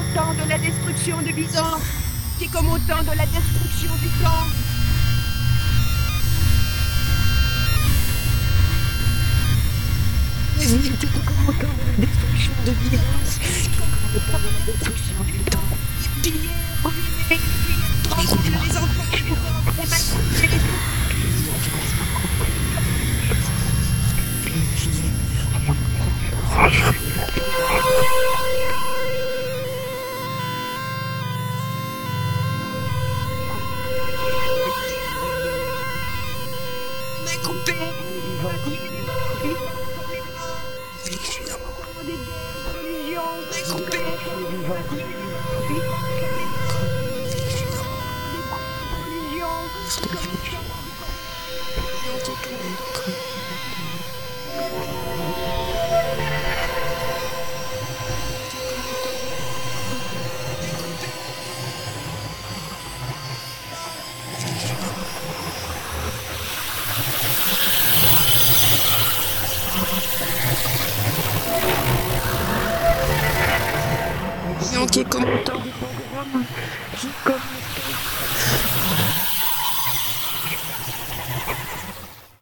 temps de la destruction de Byzance, qui est comme au temps de la destruction du temps. Qui est comme au temps de la destruction de Byzance, comme au temps de la destruction du temps. Piller, ruiner, transformer les enfants, les massacrer, les couper, qui est comme autant du pogroms, qui comme